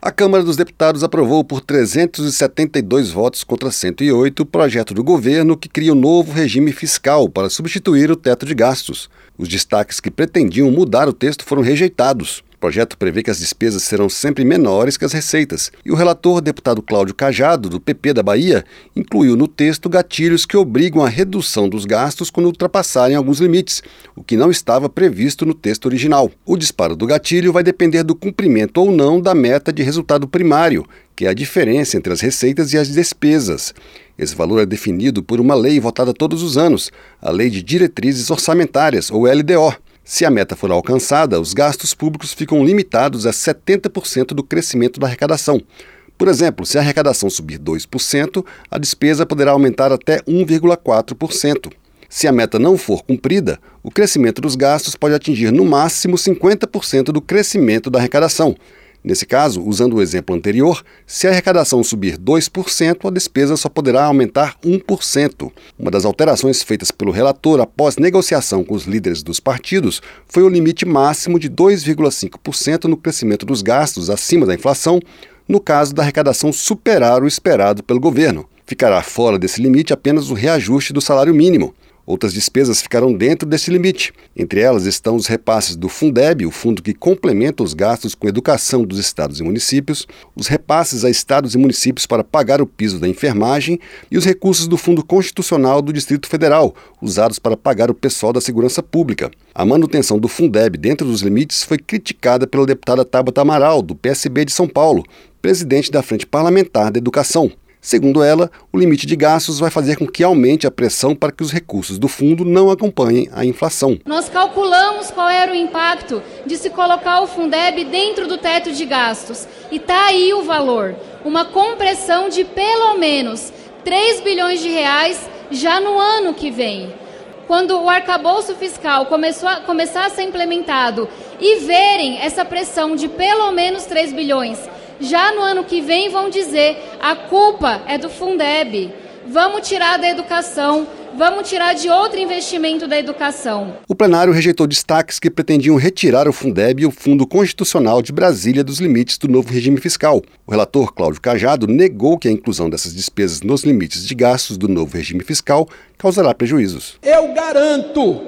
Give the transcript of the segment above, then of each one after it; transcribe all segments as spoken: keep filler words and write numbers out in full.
A Câmara dos Deputados aprovou por trezentos e setenta e dois votos contra cento e oito o projeto do governo que cria um novo regime fiscal para substituir o teto de gastos. Os destaques que pretendiam mudar o texto foram rejeitados. O projeto prevê que as despesas serão sempre menores que as receitas, e o relator, deputado Cláudio Cajado, do P P da Bahia, incluiu no texto gatilhos que obrigam a redução dos gastos quando ultrapassarem alguns limites, o que não estava previsto no texto original. O disparo do gatilho vai depender do cumprimento ou não da meta de resultado primário, que é a diferença entre as receitas e as despesas. Esse valor é definido por uma lei votada todos os anos, a Lei de Diretrizes Orçamentárias, ou L D O. Se a meta for alcançada, os gastos públicos ficam limitados a setenta por cento do crescimento da arrecadação. Por exemplo, se a arrecadação subir dois por cento, a despesa poderá aumentar até um vírgula quatro por cento. Se a meta não for cumprida, o crescimento dos gastos pode atingir no máximo cinquenta por cento do crescimento da arrecadação. Nesse caso, usando o exemplo anterior, se a arrecadação subir dois por cento, a despesa só poderá aumentar um por cento. Uma das alterações feitas pelo relator após negociação com os líderes dos partidos foi o limite máximo de dois vírgula cinco por cento no crescimento dos gastos acima da inflação, no caso da arrecadação superar o esperado pelo governo. Ficará fora desse limite apenas o reajuste do salário mínimo. Outras despesas ficarão dentro desse limite. Entre elas estão os repasses do Fundeb, o fundo que complementa os gastos com educação dos estados e municípios, os repasses a estados e municípios para pagar o piso da enfermagem e os recursos do Fundo Constitucional do Distrito Federal, usados para pagar o pessoal da segurança pública. A manutenção do Fundeb dentro dos limites foi criticada pela deputada Tabata Amaral, do P S B de São Paulo, presidente da Frente Parlamentar da Educação. Segundo ela, o limite de gastos vai fazer com que aumente a pressão para que os recursos do fundo não acompanhem a inflação. Nós calculamos qual era o impacto de se colocar o Fundeb dentro do teto de gastos. E está aí o valor, uma compressão de pelo menos três bilhões de reais já no ano que vem. Quando o arcabouço fiscal começou a, começar a ser implementado e verem essa pressão de pelo menos três bilhões, já no ano que vem vão dizer, a culpa é do Fundeb, vamos tirar da educação, vamos tirar de outro investimento da educação. O plenário rejeitou destaques que pretendiam retirar o Fundeb e o Fundo Constitucional de Brasília dos limites do novo regime fiscal. O relator Cláudio Cajado negou que a inclusão dessas despesas nos limites de gastos do novo regime fiscal causará prejuízos. Eu garanto,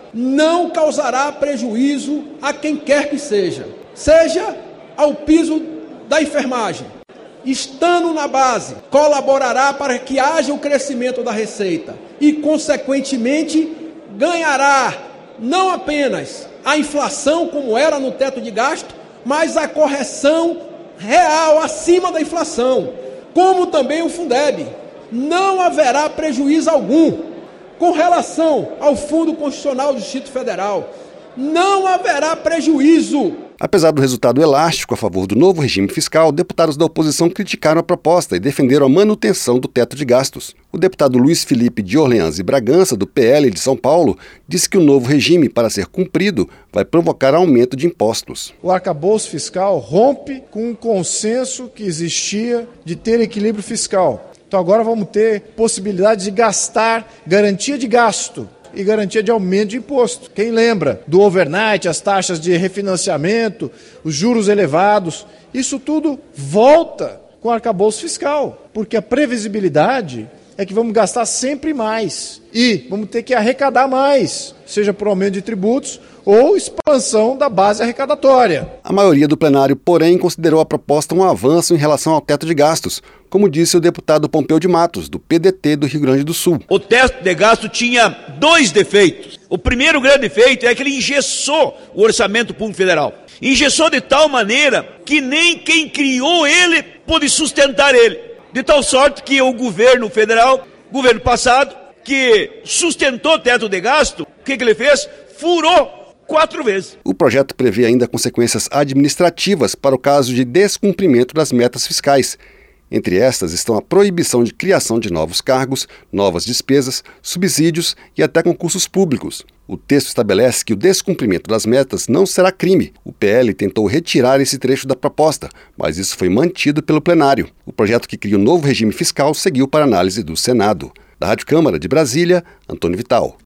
não causará prejuízo a quem quer que seja, seja ao piso da enfermagem, estando na base, colaborará para que haja o crescimento da receita e, consequentemente, ganhará não apenas a inflação, como era no teto de gasto, mas a correção real acima da inflação, como também o Fundeb. Não haverá prejuízo algum. Com relação ao Fundo Constitucional do Distrito Federal, não haverá prejuízo. Apesar do resultado elástico a favor do novo regime fiscal, deputados da oposição criticaram a proposta e defenderam a manutenção do teto de gastos. O deputado Luiz Felipe de Orleans e Bragança, do P L de São Paulo, disse que o novo regime, para ser cumprido, vai provocar aumento de impostos. O arcabouço fiscal rompe com o consenso que existia de ter equilíbrio fiscal. Então agora vamos ter possibilidade de gastar, garantia de gasto e garantia de aumento de imposto. Quem lembra do overnight, as taxas de refinanciamento, os juros elevados, isso tudo volta com o arcabouço fiscal, porque a previsibilidade é que vamos gastar sempre mais e vamos ter que arrecadar mais, seja por aumento de tributos ou expansão da base arrecadatória. A maioria do plenário, porém, considerou a proposta um avanço em relação ao teto de gastos, como disse o deputado Pompeu de Matos, do P D T do Rio Grande do Sul. O teto de gasto tinha dois defeitos. O primeiro grande defeito é que ele engessou o orçamento público federal. Engessou de tal maneira que nem quem criou ele pôde sustentar ele. De tal sorte que o governo federal, governo passado, que sustentou o teto de gasto, o que, que ele fez? Furou quatro vezes. O projeto prevê ainda consequências administrativas para o caso de descumprimento das metas fiscais. Entre estas estão a proibição de criação de novos cargos, novas despesas, subsídios e até concursos públicos. O texto estabelece que o descumprimento das metas não será crime. O P L tentou retirar esse trecho da proposta, mas isso foi mantido pelo plenário. O projeto que cria o novo regime fiscal seguiu para análise do Senado. Da Rádio Câmara de Brasília, Antônio Vital.